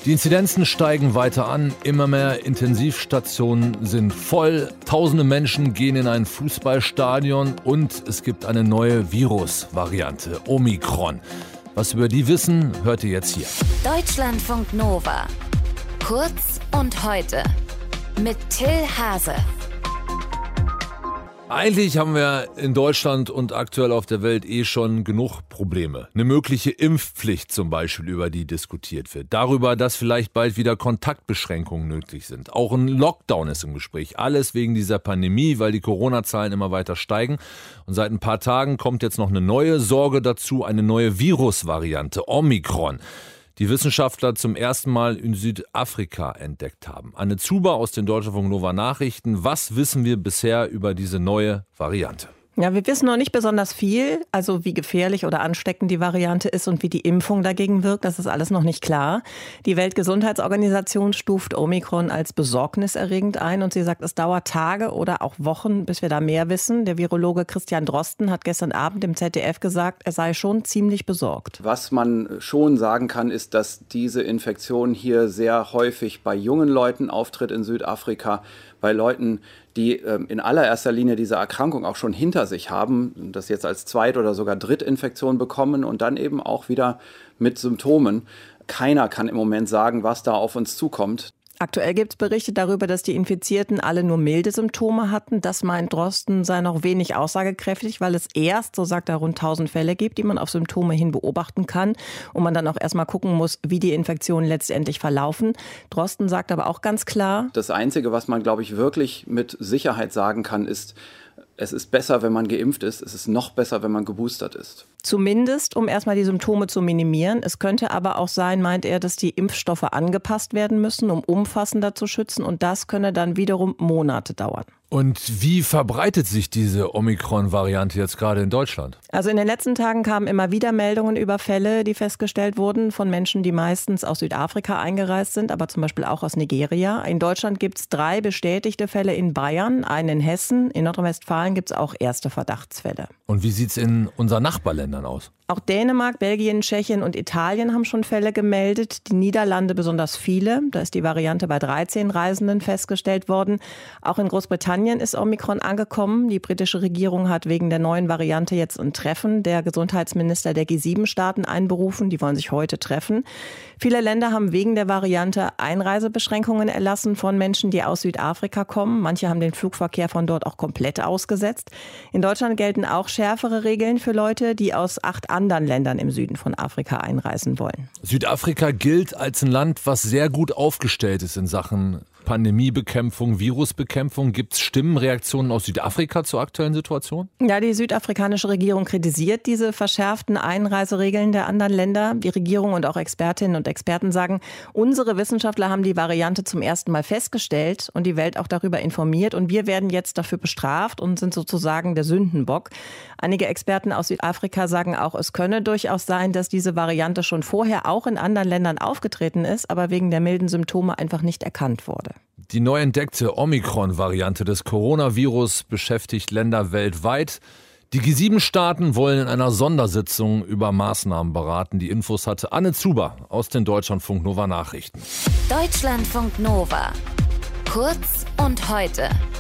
Die Inzidenzen steigen weiter an, immer mehr Intensivstationen sind voll, tausende Menschen gehen in ein Fußballstadion und es gibt eine neue Virusvariante, Omikron. Was über die wissen, hört ihr jetzt hier. Deutschlandfunk Nova. Kurz und heute. Mit Till Hase. Eigentlich haben wir in Deutschland und aktuell auf der Welt schon genug Probleme. Eine mögliche Impfpflicht zum Beispiel, über die diskutiert wird. Darüber, dass vielleicht bald wieder Kontaktbeschränkungen nötig sind. Auch ein Lockdown ist im Gespräch. Alles wegen dieser Pandemie, weil die Corona-Zahlen immer weiter steigen. Und seit ein paar Tagen kommt jetzt noch eine neue Sorge dazu, eine neue Virusvariante, Omikron, die Wissenschaftler zum ersten Mal in Südafrika entdeckt haben. Anne Zuber aus den Deutschlandfunk Nova Nachrichten. Was wissen wir bisher über diese neue Variante? Ja, wir wissen noch nicht besonders viel, also wie gefährlich oder ansteckend die Variante ist und wie die Impfung dagegen wirkt, das ist alles noch nicht klar. Die Weltgesundheitsorganisation stuft Omikron als besorgniserregend ein und sie sagt, es dauert Tage oder auch Wochen, bis wir da mehr wissen. Der Virologe Christian Drosten hat gestern Abend im ZDF gesagt, er sei schon ziemlich besorgt. Was man schon sagen kann, ist, dass diese Infektion hier sehr häufig bei jungen Leuten auftritt in Südafrika, bei Leuten, die in allererster Linie diese Erkrankung auch schon hinter sich haben, das jetzt als Zweit- oder sogar Drittinfektion bekommen und dann eben auch wieder mit Symptomen. Keiner kann im Moment sagen, was da auf uns zukommt. Aktuell gibt es Berichte darüber, dass die Infizierten alle nur milde Symptome hatten. Das meint Drosten, sei noch wenig aussagekräftig, weil es erst, so sagt er, rund 1000 Fälle gibt, die man auf Symptome hin beobachten kann und man dann auch erstmal gucken muss, wie die Infektionen letztendlich verlaufen. Drosten sagt aber auch ganz klar: Das Einzige, was man, glaube ich, wirklich mit Sicherheit sagen kann, ist, es ist besser, wenn man geimpft ist. Es ist noch besser, wenn man geboostert ist. Zumindest, um erstmal die Symptome zu minimieren. Es könnte aber auch sein, meint er, dass die Impfstoffe angepasst werden müssen, um umfassender zu schützen. Und das könne dann wiederum Monate dauern. Und wie verbreitet sich diese Omikron-Variante jetzt gerade in Deutschland? Also in den letzten Tagen kamen immer wieder Meldungen über Fälle, die festgestellt wurden von Menschen, die meistens aus Südafrika eingereist sind, aber zum Beispiel auch aus Nigeria. In Deutschland gibt es 3 bestätigte Fälle in Bayern, einen in Hessen. In Nordrhein-Westfalen gibt es auch erste Verdachtsfälle. Und wie sieht es in unseren Nachbarländern aus? Auch Dänemark, Belgien, Tschechien und Italien haben schon Fälle gemeldet. Die Niederlande besonders viele. Da ist die Variante bei 13 Reisenden festgestellt worden. Auch in Großbritannien ist Omikron angekommen. Die britische Regierung hat wegen der neuen Variante jetzt ein Treffen der Gesundheitsminister der G7-Staaten einberufen. Die wollen sich heute treffen. Viele Länder haben wegen der Variante Einreisebeschränkungen erlassen von Menschen, die aus Südafrika kommen. Manche haben den Flugverkehr von dort auch komplett ausgesetzt. In Deutschland gelten auch schärfere Regeln für Leute, die aus 8 anderen Ländern im Süden von Afrika einreisen wollen. Südafrika gilt als ein Land, was sehr gut aufgestellt ist in Sachen Pandemiebekämpfung, Virusbekämpfung. Gibt es Stimmenreaktionen aus Südafrika zur aktuellen Situation? Ja, die südafrikanische Regierung kritisiert diese verschärften Einreiseregeln der anderen Länder. Die Regierung und auch Expertinnen und Experten sagen, unsere Wissenschaftler haben die Variante zum ersten Mal festgestellt und die Welt auch darüber informiert. Und wir werden jetzt dafür bestraft und sind sozusagen der Sündenbock. Einige Experten aus Südafrika sagen auch, es könne durchaus sein, dass diese Variante schon vorher auch in anderen Ländern aufgetreten ist, aber wegen der milden Symptome einfach nicht erkannt wurde. Die neu entdeckte Omikron-Variante des Coronavirus beschäftigt Länder weltweit. Die G7-Staaten wollen in einer Sondersitzung über Maßnahmen beraten. Die Infos hatte Anne Zuber aus den Deutschlandfunk Nova Nachrichten. Deutschlandfunk Nova. Kurz und heute.